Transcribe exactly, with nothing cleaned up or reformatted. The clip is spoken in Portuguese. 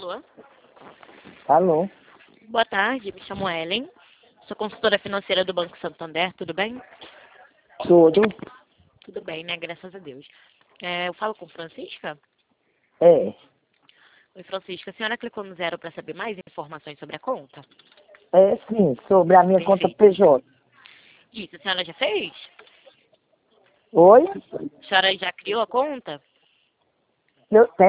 Alô? Alô? Boa tarde, me chamo Ellen. Sou consultora financeira do Banco Santander, tudo bem? Tudo? Tudo bem, né? Graças a Deus. É, eu falo com Francisca? É. Oi, Francisca. A senhora clicou no zero para saber mais informações sobre a conta? É sim, sobre a minha conta Perfeito. P J. Isso, a senhora já fez? Oi? A senhora já criou a conta? Eu